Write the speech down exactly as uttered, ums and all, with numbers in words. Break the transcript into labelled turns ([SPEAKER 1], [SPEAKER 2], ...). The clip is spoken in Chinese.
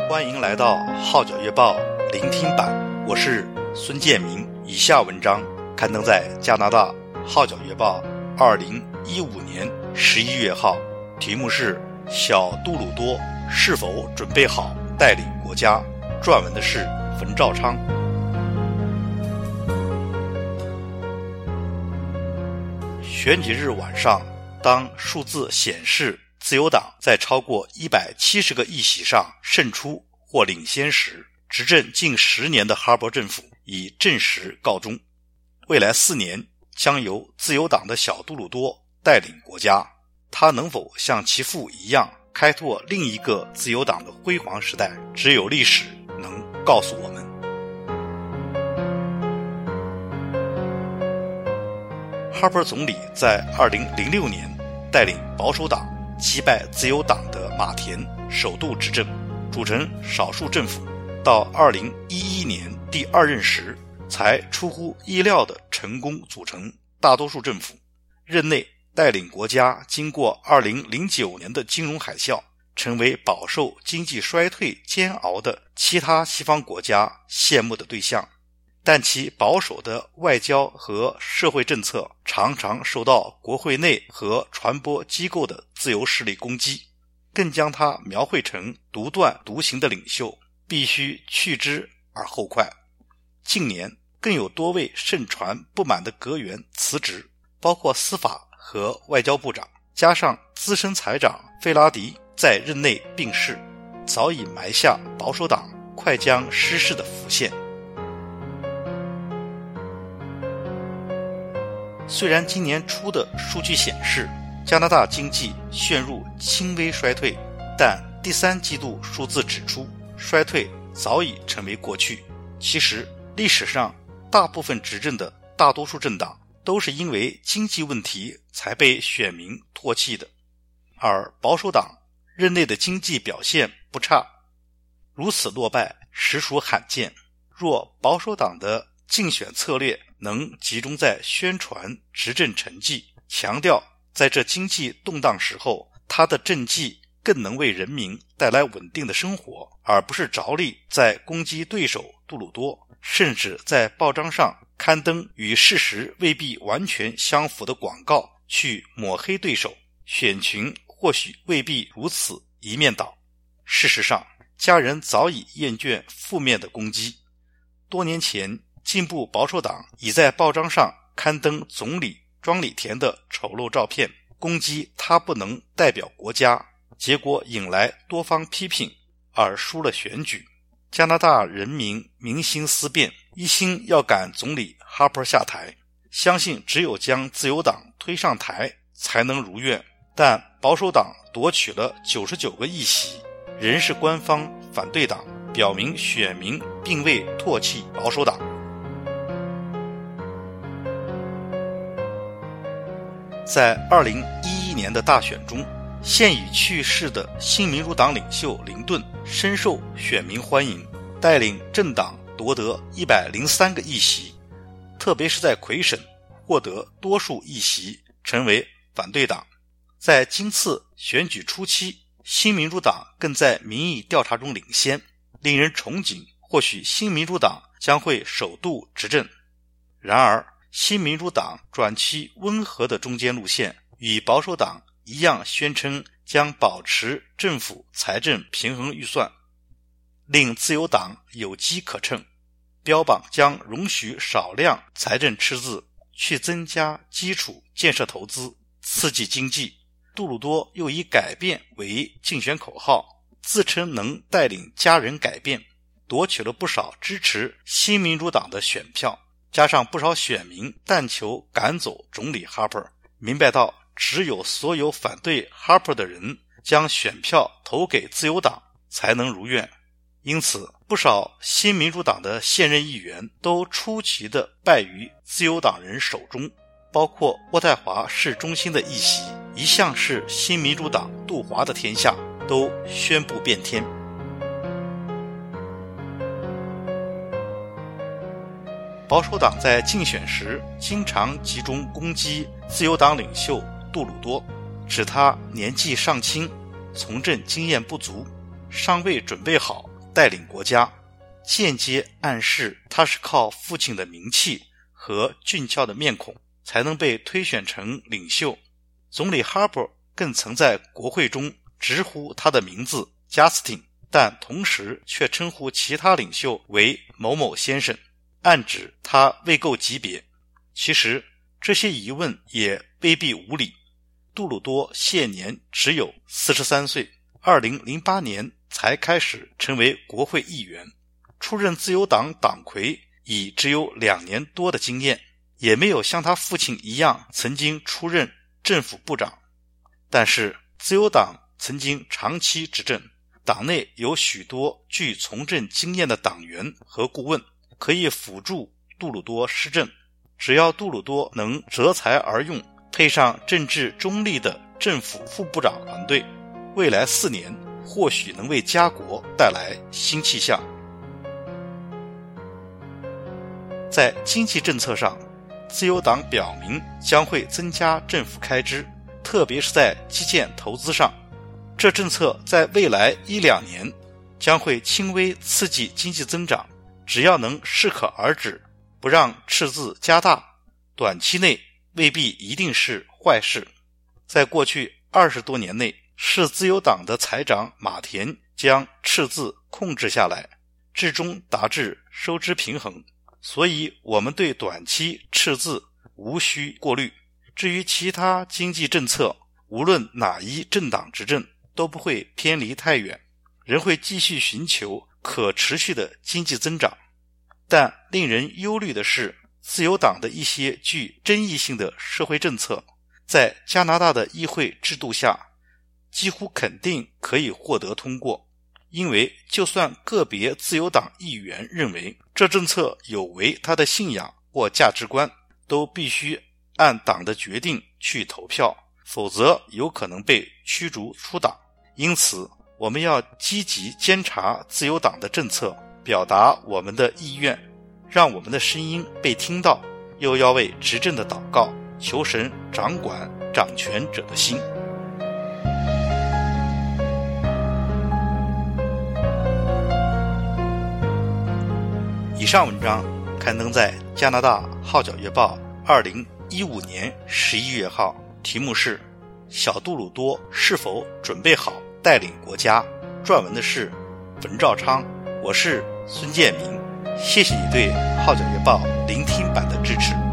[SPEAKER 1] 欢迎来到号角月报聆听版，我是孙建民。以下文章刊登在加拿大号角月报二零一五年十一月号，题目是小杜鲁多是否准备好带领国家，撰文的是冯兆昌。选举日晚上，当数字显示自由党在超过一百七十个议席上胜出或领先时，执政近十年的哈珀政府以证实告终。未来四年将由自由党的小杜鲁多带领国家，他能否像其父一样开拓另一个自由党的辉煌时代，只有历史能告诉我们。哈珀总理在二零零六年带领保守党击败自由党的马田首度执政，组成少数政府，到二零一一年第二任时才出乎意料地成功组成大多数政府。任内带领国家经过二零零九年的金融海啸，成为饱受经济衰退煎熬的其他西方国家羡慕的对象。但其保守的外交和社会政策常常受到国会内和传播机构的自由势力攻击，更将他描绘成独断独行的领袖，必须去之而后快。近年更有多位盛传不满的阁员辞职，包括司法和外交部长，加上资深财长费拉迪在任内病逝，早已埋下保守党快将失势的伏线。虽然今年初的数据显示加拿大经济陷入轻微衰退，但第三季度数字指出衰退早已成为过去。其实历史上大部分执政的大多数政党都是因为经济问题才被选民唾弃的，而保守党任内的经济表现不差，如此落败实属罕见。若保守党的竞选策略能集中在宣传执政成绩，强调在这经济动荡时候，他的政绩更能为人民带来稳定的生活，而不是着力在攻击对手杜鲁多，甚至在报章上刊登与事实未必完全相符的广告去抹黑对手，选群或许未必如此一面倒。事实上，家人早已厌倦负面的攻击。多年前进步保守党已在报章上刊登总理庄里田的丑陋照片，攻击他不能代表国家，结果引来多方批评，而输了选举。加拿大人民民心思变，一心要赶总理哈珀下台，相信只有将自由党推上台才能如愿。但保守党夺取了九十九个议席，仍是官方反对党，表明选民并未唾弃保守党。在二零一一年的大选中，现已去世的新民主党领袖林顿深受选民欢迎，带领政党夺得一百零三个议席，特别是在魁省获得多数议席，成为反对党。在今次选举初期，新民主党更在民意调查中领先，令人憧憬或许新民主党将会首度执政。然而新民主党转其温和的中间路线，与保守党一样宣称将保持政府财政平衡预算，令自由党有机可乘，标榜将容许少量财政赤字，去增加基础建设投资，刺激经济。杜鲁多又以改变为竞选口号，自称能带领家人改变，夺取了不少支持新民主党的选票，加上不少选民但求赶走总理哈珀，明白到只有所有反对哈珀的人将选票投给自由党才能如愿。因此不少新民主党的现任议员都出奇地败于自由党人手中，包括渥太华市中心的议席，一向是新民主党杜华的天下，都宣布变天。保守党在竞选时经常集中攻击自由党领袖杜鲁多，指他年纪尚轻，从政经验不足，尚未准备好带领国家，间接暗示他是靠父亲的名气和俊俏的面孔才能被推选成领袖。总理 Harper 更曾在国会中直呼他的名字 Justin， 但同时却称呼其他领袖为某某先生，暗指他未够级别。其实这些疑问也未必无理。杜鲁多现年只有四十三岁，二零零八年才开始成为国会议员，出任自由党党魁已只有两年多的经验，也没有像他父亲一样曾经出任政府部长。但是自由党曾经长期执政，党内有许多具从政经验的党员和顾问可以辅助杜鲁多施政。只要杜鲁多能择才而用，配上政治中立的政府副部长团队，未来四年或许能为家国带来新气象。在经济政策上，自由党表明将会增加政府开支，特别是在基建投资上。这政策在未来一两年将会轻微刺激经济增长，只要能适可而止，不让赤字加大，短期内未必一定是坏事。在过去二十多年内，是自由党的财长马田将赤字控制下来，至终达至收支平衡，所以我们对短期赤字无需过虑。至于其他经济政策，无论哪一政党执政都不会偏离太远，仍会继续寻求可持续的经济增长。但令人忧虑的是，自由党的一些具争议性的社会政策，在加拿大的议会制度下几乎肯定可以获得通过，因为就算个别自由党议员认为这政策有违他的信仰或价值观，都必须按党的决定去投票，否则有可能被驱逐出党。因此我们要积极监察自由党的政策，表达我们的意愿，让我们的声音被听到，又要为执政的祷告，求神掌管掌权者的心。以上文章刊登在加拿大号角月报二零一五年十一月号，题目是小杜鲁多是否准备好带领国家，撰文的是文兆昌，我是孙建明。谢谢你对号角月报聆听版的支持。